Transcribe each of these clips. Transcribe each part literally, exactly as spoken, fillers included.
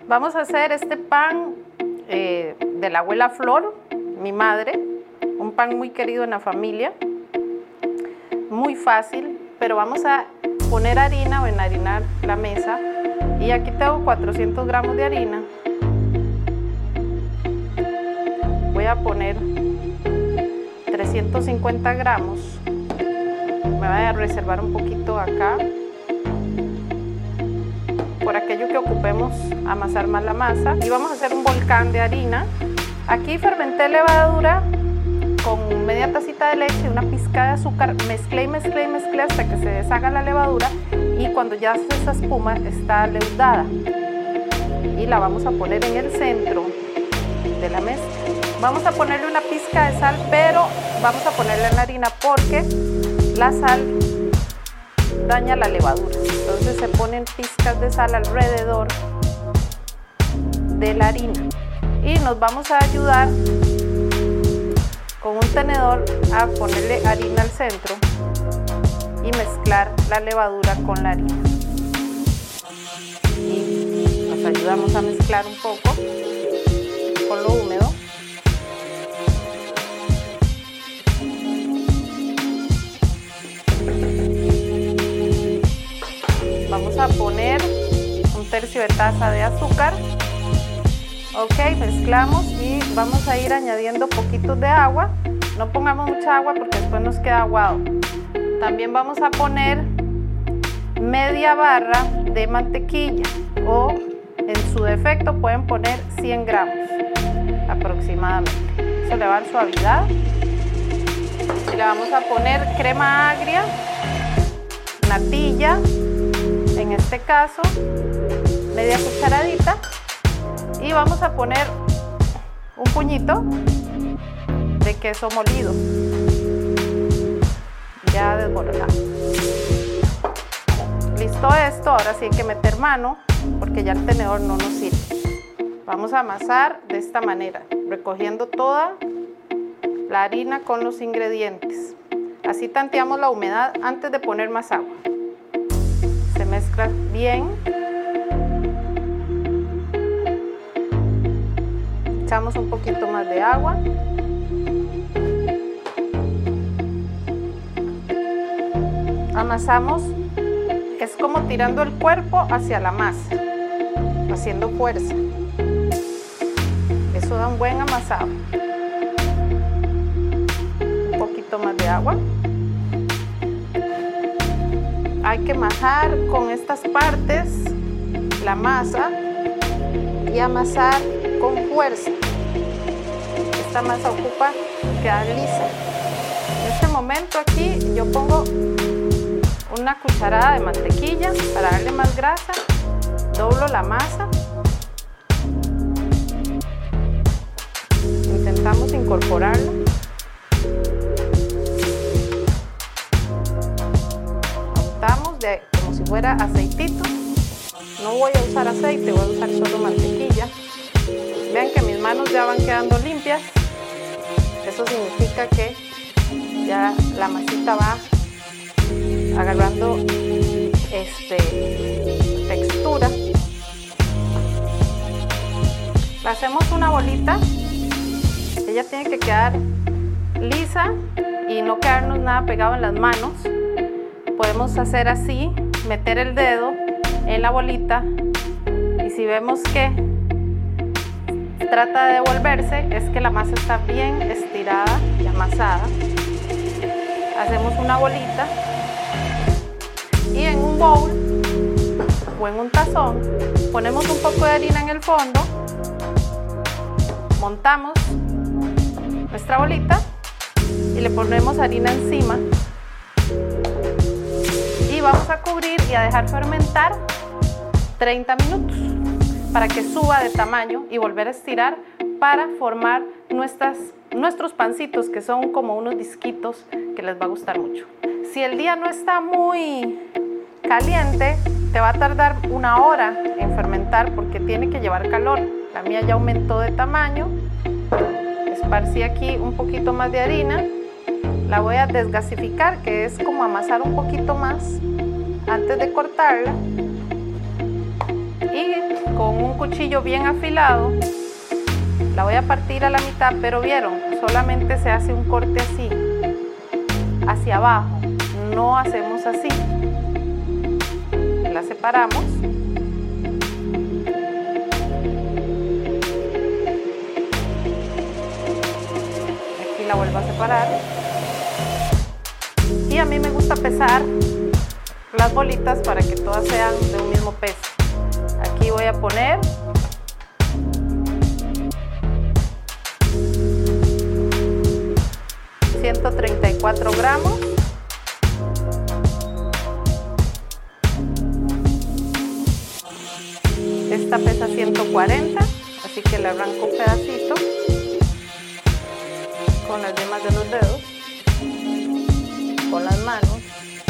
Vamos a hacer este pan eh, de la abuela Flor, mi madre, un pan muy querido en la familia, muy fácil, pero vamos a poner harina o enharinar la mesa. Y aquí tengo cuatrocientos gramos de harina. Voy a poner trescientos cincuenta gramos. Me voy a reservar un poquito acá, por aquello que ocupemos amasar más la masa. Y vamos a hacer un volcán de harina. Aquí fermenté levadura con media tacita de leche y una pizca de azúcar. Mezclé y mezclé y mezclé hasta que se deshaga la levadura, y cuando ya hace esa espuma está leudada. Y la vamos a poner en el centro de la mesa. Vamos a ponerle una pizca de sal, pero vamos a ponerle en la harina porque la sal daña la levadura. Entonces se ponen pizcas de sal alrededor de la harina. Y nos vamos a ayudar con un tenedor a ponerle harina al centro y mezclar la levadura con la harina. Y nos ayudamos a mezclar un poco con lo húmedo. Vamos a poner un tercio de taza de azúcar. Ok, mezclamos y vamos a ir añadiendo poquitos de agua. No pongamos mucha agua porque después nos queda aguado. También vamos a poner media barra de mantequilla, o en su defecto pueden poner cien gramos aproximadamente. Eso le va a dar suavidad. Y le vamos a poner crema agria, natilla, en este caso media cucharadita, y vamos a poner un puñito de queso molido ya desboronado. Listo esto, ahora sí hay que meter mano porque ya el tenedor no nos sirve. Vamos a amasar de esta manera, recogiendo toda la harina con los ingredientes. Así tanteamos la humedad antes de poner más agua. Se mezcla bien. Echamos un poquito más de agua. Amasamos, es como tirando el cuerpo hacia la masa, haciendo fuerza. Eso da un buen amasado. Un poquito más de agua. Hay que majar con estas partes la masa y amasar con fuerza. Esta masa ocupa quedar lisa. En este momento aquí yo pongo una cucharada de mantequilla para darle más grasa. Doblo la masa. Intentamos incorporarla. Untamos de, como si fuera aceitito. No voy a usar aceite, voy a usar solo mantequilla. Vean que mis manos ya van quedando limpias. Eso significa que ya la masita va agarrando este, textura. Le hacemos una bolita. Ella tiene que quedar lisa y no quedarnos nada pegado en las manos. Podemos hacer así, meter el dedo en la bolita, y si vemos que trata de devolverse, es que la masa está bien estirada y amasada. Hacemos una bolita y en un bowl o en un tazón ponemos un poco de harina en el fondo, montamos nuestra bolita y le ponemos harina encima y vamos a cubrir y a dejar fermentar treinta minutos para que suba de tamaño y volver a estirar para formar nuestras, nuestros pancitos, que son como unos disquitos que les va a gustar mucho. Si el día no está muy caliente, te va a tardar una hora en fermentar porque tiene que llevar calor. La mía ya aumentó de tamaño. Esparcí aquí un poquito más de harina. La voy a desgasificar, que es como amasar un poquito más antes de cortarla. Y con un cuchillo bien afilado la voy a partir a la mitad, pero vieron, solamente se hace un corte así, hacia abajo, no hacemos así. La separamos. Aquí la vuelvo a separar. Y a mí me gusta pesar las bolitas para que todas sean de un mismo peso. Aquí voy a poner ciento treinta y cuatro gramos. Esta pesa ciento cuarenta, así que le arranco un pedacito con las yemas de los dedos, con las manos.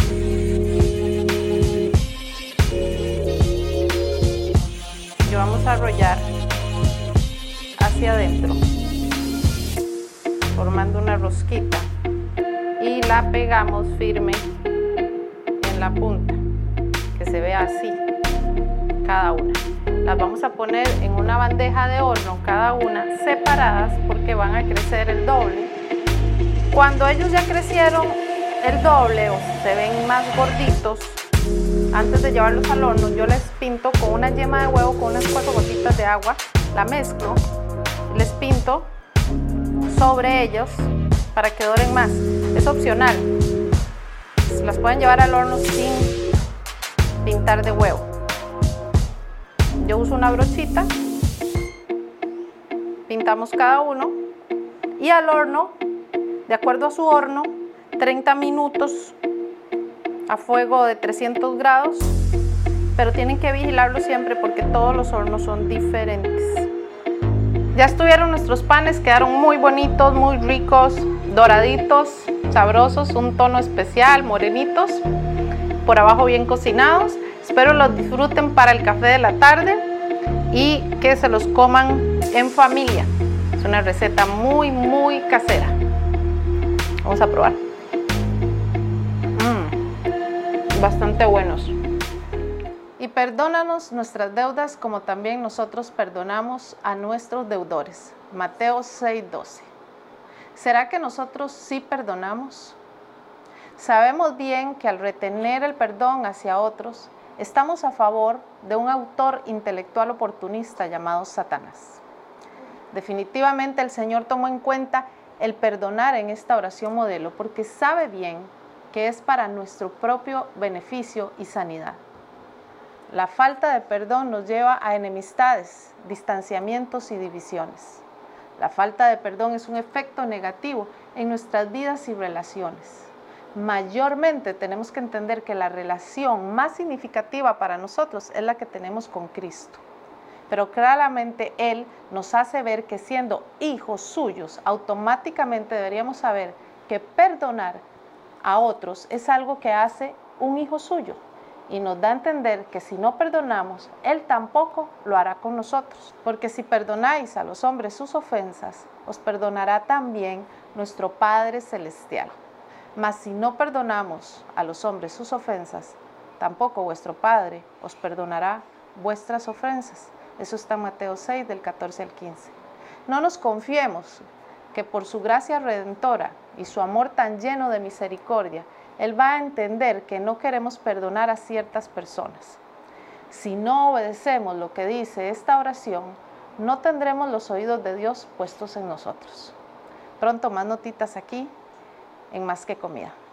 Y vamos a arrollar hacia adentro, formando una rosquita, y la pegamos firme en la punta, que se vea así cada una. Las vamos a poner en una bandeja de horno, cada una separadas, porque van a crecer el doble. Cuando ellos ya crecieron el doble o se ven más gorditos, antes de llevarlos al horno, yo les pinto con una yema de huevo, con unas cuatro gotitas de agua, la mezclo, les pinto sobre ellos para que doren más. Es opcional, las pueden llevar al horno sin pintar de huevo. Yo uso una brochita, pintamos cada uno y al horno, de acuerdo a su horno, treinta minutos a fuego de trescientos grados, pero tienen que vigilarlo siempre porque todos los hornos son diferentes. Ya estuvieron nuestros panes, quedaron muy bonitos, muy ricos, doraditos, sabrosos, un tono especial, morenitos, por abajo bien cocinados. Espero los disfruten para el café de la tarde y que se los coman en familia. Es una receta muy, muy casera. Vamos a probar. Mm, bastante buenos. Y perdónanos nuestras deudas como también nosotros perdonamos a nuestros deudores. Mateo seis doce. ¿Será que nosotros sí perdonamos? Sabemos bien que al retener el perdón hacia otros, estamos a favor de un autor intelectual oportunista llamado Satanás. Definitivamente el Señor tomó en cuenta el perdonar en esta oración modelo porque sabe bien que es para nuestro propio beneficio y sanidad. La falta de perdón nos lleva a enemistades, distanciamientos y divisiones. La falta de perdón es un efecto negativo en nuestras vidas y relaciones. Mayormente tenemos que entender que la relación más significativa para nosotros es la que tenemos con Cristo. Pero claramente Él nos hace ver que siendo hijos suyos, automáticamente deberíamos saber que perdonar a otros es algo que hace un hijo suyo. Y nos da a entender que si no perdonamos, Él tampoco lo hará con nosotros. Porque si perdonáis a los hombres sus ofensas, os perdonará también nuestro Padre Celestial. Mas si no perdonamos a los hombres sus ofensas, tampoco vuestro Padre os perdonará vuestras ofensas. Eso está en Mateo seis, del catorce al quince. No nos confiemos que por su gracia redentora y su amor tan lleno de misericordia, Él va a entender que no queremos perdonar a ciertas personas. Si no obedecemos lo que dice esta oración, no tendremos los oídos de Dios puestos en nosotros. Pronto más notitas aquí en Más que Comida.